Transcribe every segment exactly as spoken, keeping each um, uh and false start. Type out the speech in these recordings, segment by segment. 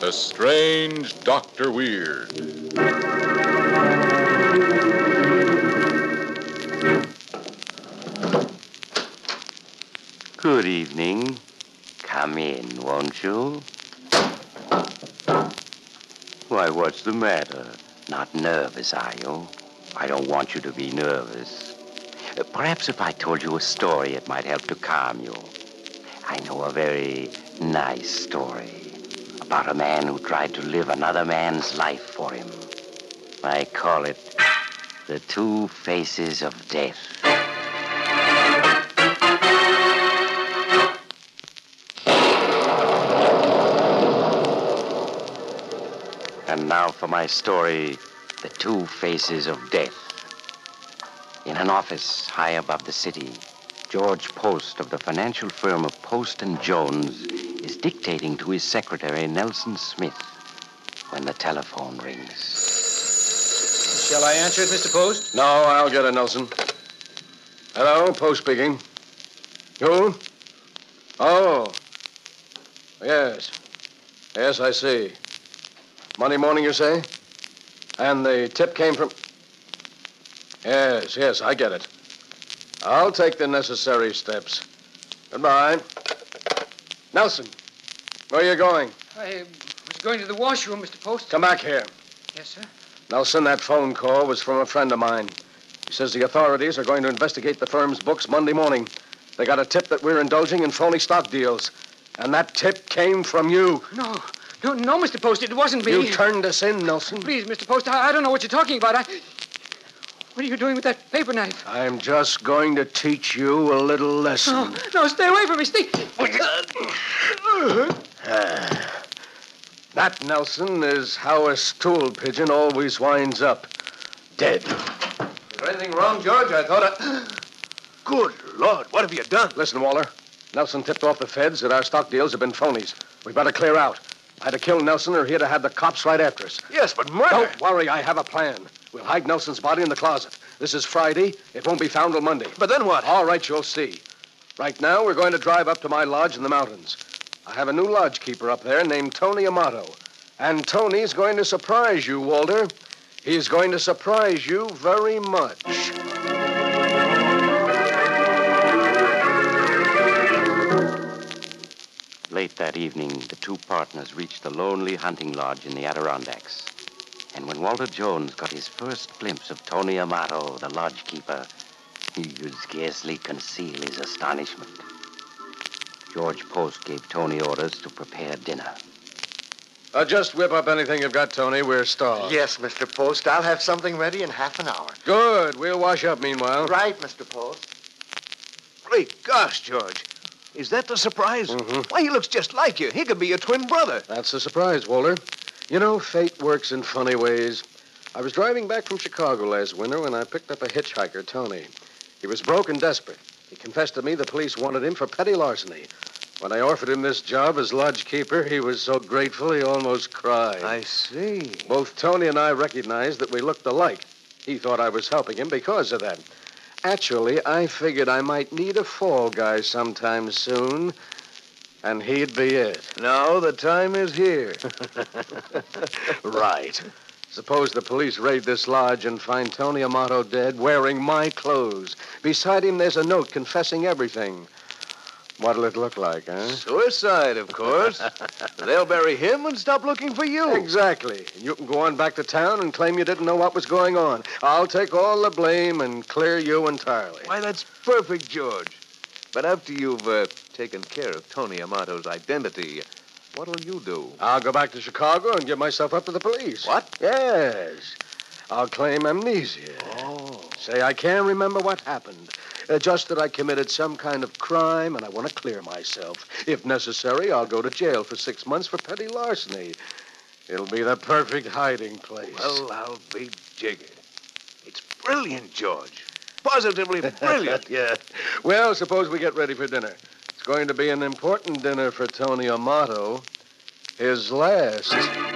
The Strange Doctor Weird. Good evening. Come in, won't you? Why, what's the matter? Not nervous, are you? I don't want you to be nervous. Uh, perhaps if I told you a story, it might help to calm you. I know a very nice story about a man who tried to live another man's life for him. I call it The Two Faces of Death. And now for my story, The Two Faces of Death. In an office high above the city, George Post of the financial firm of Post and Jones is dictating to his secretary, Nelson Smith, when the telephone rings. Shall I answer it, Mister Post? No, I'll get it, Nelson. Hello, Post speaking. Who? Oh. Yes. Yes, I see. Monday morning, you say? And the tip came from... Yes, yes, I get it. I'll take the necessary steps. Goodbye. Nelson, where are you going? I was going to the washroom, Mister Post. Come back here. Yes, sir. Nelson, that phone call was from a friend of mine. He says the authorities are going to investigate the firm's books Monday morning. They got a tip that we're indulging in phony stock deals. And that tip came from you. No, no, no, Mister Post, it wasn't me. You turned us in, Nelson. Please, Mister Post, I, I don't know what you're talking about. I... What are you doing with that paper knife? I'm just going to teach you a little lesson. No, no, stay away from me, stay... That, Nelson, is how a stool pigeon always winds up. Dead. Is there anything wrong, George? I thought I... Good Lord, what have you done? Listen, Waller. Nelson tipped off the feds that our stock deals have been phonies. We've got to clear out. I had to kill Nelson or he'd have had the cops right after us. Yes, but murder... Don't worry, I have a plan. We'll hide Nelson's body in the closet. This is Friday. It won't be found till Monday. But then what? All right, you'll see. Right now, we're going to drive up to my lodge in the mountains. I have a new lodge keeper up there named Tony Amato. And Tony's going to surprise you, Walter. He's going to surprise you very much. Late that evening, the two partners reached the lonely hunting lodge in the Adirondacks. And when Walter Jones got his first glimpse of Tony Amato, the lodge keeper, he could scarcely conceal his astonishment. George Post gave Tony orders to prepare dinner. Uh, just whip up anything you've got, Tony. We're starved. Yes, Mister Post. I'll have something ready in half an hour. Good. We'll wash up meanwhile. Right, Mister Post. Great gosh, George. Is that the surprise? Mm-hmm. Why, he looks just like you. He could be your twin brother. That's the surprise, Walter. You know, fate works in funny ways. I was driving back from Chicago last winter when I picked up a hitchhiker, Tony. He was broke and desperate. He confessed to me the police wanted him for petty larceny. When I offered him this job as lodge keeper, he was so grateful he almost cried. I see. Both Tony and I recognized that we looked alike. He thought I was helping him because of that. Actually, I figured I might need a fall guy sometime soon, and he'd be it. Now the time is here. Right. Suppose the police raid this lodge and find Tony Amato dead wearing my clothes. Beside him, there's a note confessing everything. What'll it look like, huh? Suicide, of course. They'll bury him and stop looking for you. Exactly. And you can go on back to town and claim you didn't know what was going on. I'll take all the blame and clear you entirely. Why, that's perfect, George. But after you've uh, taken care of Tony Amato's identity, what'll you do? I'll go back to Chicago and give myself up to the police. What? Yes. I'll claim amnesia. Oh. Say I can't remember what happened. Uh, just that I committed some kind of crime and I want to clear myself. If necessary, I'll go to jail for six months for petty larceny. It'll be the perfect hiding place. Well, I'll be jiggered. It's brilliant, George. Positively brilliant. Yeah. Well, suppose we get ready for dinner. It's going to be an important dinner for Tony Amato. His last.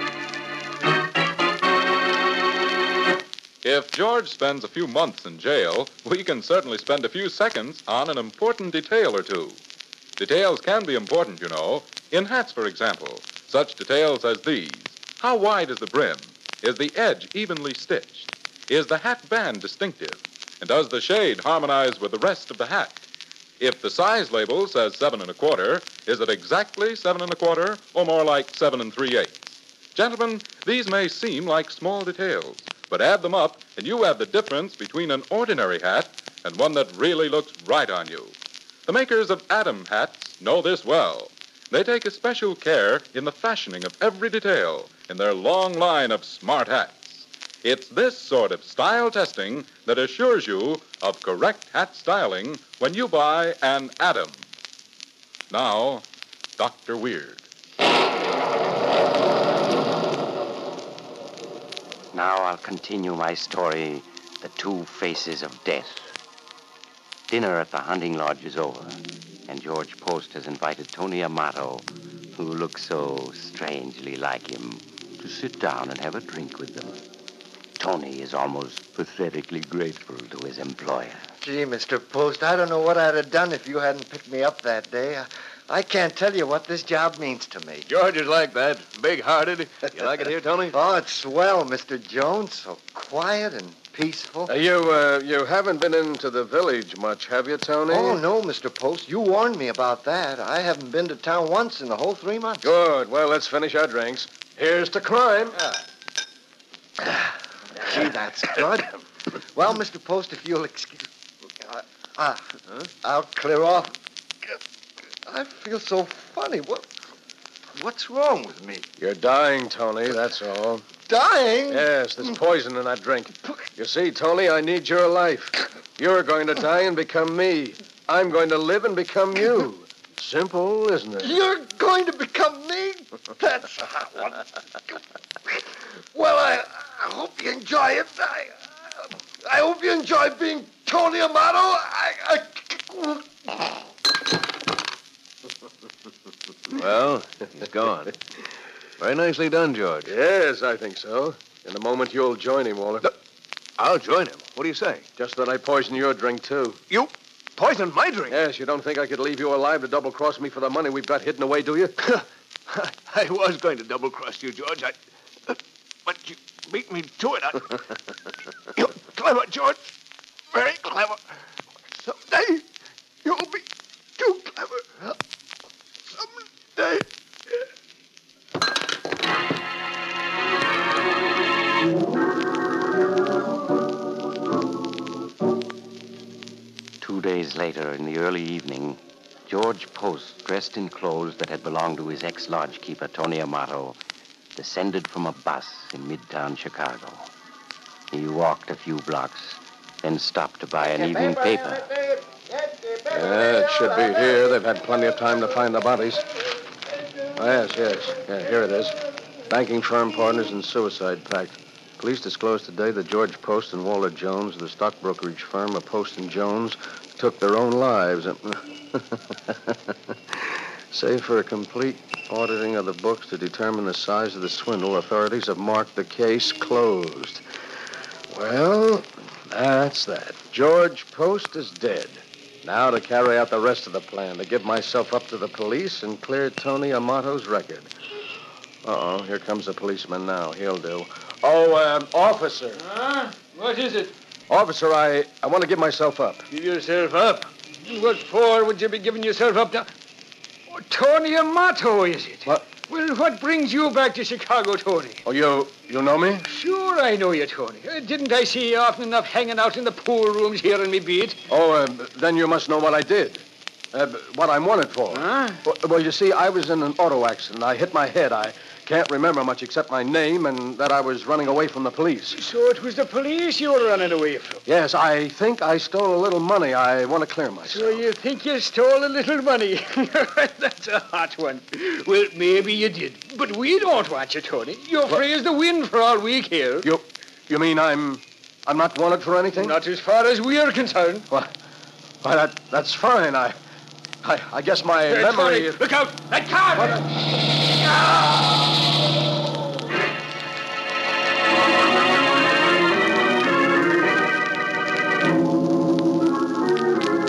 If George spends a few months in jail, we can certainly spend a few seconds on an important detail or two. Details can be important, you know. In hats, for example. Such details as these. How wide is the brim? Is the edge evenly stitched? Is the hat band distinctive? And does the shade harmonize with the rest of the hat? If the size label says seven and a quarter, is it exactly seven and a quarter or more like seven and three eighths? Gentlemen, these may seem like small details, but add them up and you have the difference between an ordinary hat and one that really looks right on you. The makers of Adam hats know this well. They take especial care in the fashioning of every detail in their long line of smart hats. It's this sort of style testing that assures you of correct hat styling when you buy an Adam. Now, Doctor Weird. Now I'll continue my story, The Two Faces of Death. Dinner at the hunting lodge is over, and George Post has invited Tony Amato, who looks so strangely like him, to sit down and have a drink with them. Tony is almost pathetically grateful to his employer. Gee, Mister Post, I don't know what I'd have done if you hadn't picked me up that day. I, I can't tell you what this job means to me. George is like that, big-hearted. You like it here, Tony? Oh, it's swell, Mister Jones. So quiet and peaceful. Uh, you, uh, you haven't been into the village much, have you, Tony? Oh, no, Mister Post. You warned me about that. I haven't been to town once in the whole three months. Good. Well, let's finish our drinks. Here's to crime. Gee, that's good. Well, Mister Post, if you'll excuse me, I, I, huh? I'll clear off. I feel so funny. What, what's wrong with me? You're dying, Tony, that's all. Dying? Yes, there's poison in that drink. You see, Tony, I need your life. You're going to die and become me. I'm going to live and become you. Simple, isn't it? You're going to become me? That's a hot one. Well, I, I hope you enjoy it. I, I hope you enjoy being Tony Amato. I, I... Well, he's gone. Very nicely done, George. Yes, I think so. In a moment, you'll join him, Walter. No, I'll join him. What do you say? Just that I poisoned your drink, too. You poisoned my drink? Yes, you don't think I could leave you alive to double-cross me for the money we've got hidden away, do you? I was going to double-cross you, George. I, but you beat me to it. I, you're clever, George. Very clever. Someday, you'll be too clever. Someday. Two days later, in the early evening, George Post, dressed in clothes that had belonged to his ex-lodge keeper, Tony Amato, descended from a bus in midtown Chicago. He walked a few blocks, then stopped to buy an evening paper. Yeah, it should be here. They've had plenty of time to find the bodies. Oh, yes, yes. Yeah, here it is. Banking firm partners in suicide pact. Police disclosed today that George Post and Walter Jones, the stock brokerage firm of Post and Jones, took their own lives. Save for a complete auditing of the books to determine the size of the swindle, authorities have marked the case closed. Well, that's that. George Post is dead. Now to carry out the rest of the plan, to give myself up to the police and clear Tony Amato's record. Uh-oh, here comes a policeman now. He'll do. Oh, um, officer. Huh? What is it? Officer, I, I want to give myself up. Give yourself up? What for would you be giving yourself up now? Oh, Tony Amato, is it? What? Well, what brings you back to Chicago, Tony? Oh, you, you know me? Sure I know you, Tony. Uh, didn't I see you often enough hanging out in the pool rooms here in me beat? Oh, uh, then you must know what I did. Uh, what I'm wanted for. Huh? Well, well, you see, I was in an auto accident. I hit my head. I can't remember much except my name and that I was running away from the police. So it was the police you were running away from? Yes, I think I stole a little money. I want to clear myself. So you think you stole a little money? That's a hot one. Well, maybe you did. But we don't want you, Tony. You're free as the wind for all we care. You, you mean I'm, I'm not wanted for anything? Not as far as we're concerned. Well, well that, that's fine. I, I, I guess my Hey, memory. Tony, look out! That car! Ah!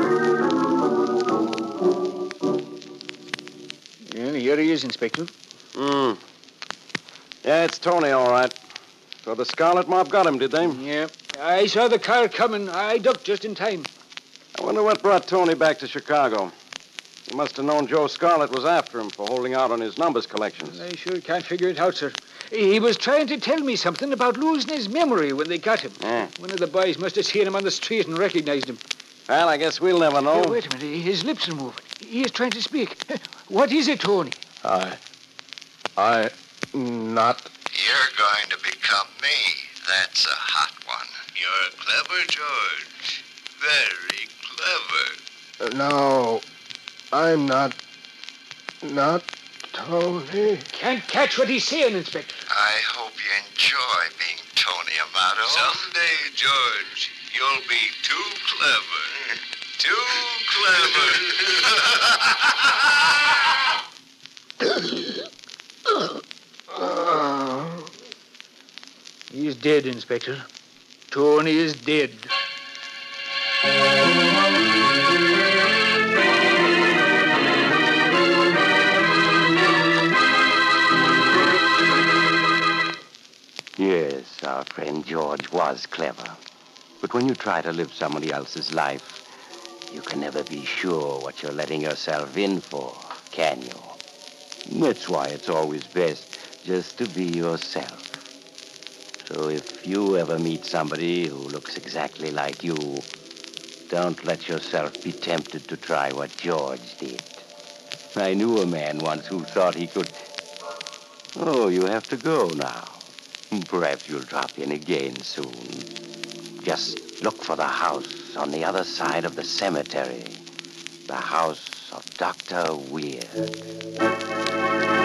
Well, here he is, Inspector. Hmm. Yeah, it's Tony, all right. So the Scarlet Mob got him, did they? Yeah. I saw the car coming. I ducked just in time. I wonder what brought Tony back to Chicago. He must have known Joe Scarlet was after him for holding out on his numbers collections. I sure can't figure it out, sir. He was trying to tell me something about losing his memory when they got him. Yeah. One of the boys must have seen him on the street and recognized him. Well, I guess we'll never know. Hey, wait a minute. His lips are moving. He is trying to speak. What is it, Tony? I... I... not... You're going to become me. That's a hot one. You're clever, George. Very clever. No, I'm not... not Tony. Can't catch what he's saying, Inspector. I hope you enjoy being Tony Amato. Someday, George, you'll be too clever. Too clever. He's dead, Inspector. Tony is dead. Yes, our friend George was clever. But when you try to live somebody else's life, you can never be sure what you're letting yourself in for, can you? That's why it's always best just to be yourself. So if you ever meet somebody who looks exactly like you, don't let yourself be tempted to try what George did. I knew a man once who thought he could... Oh, you have to go now. Perhaps you'll drop in again soon. Just look for the house on the other side of the cemetery. The house of Doctor Weird.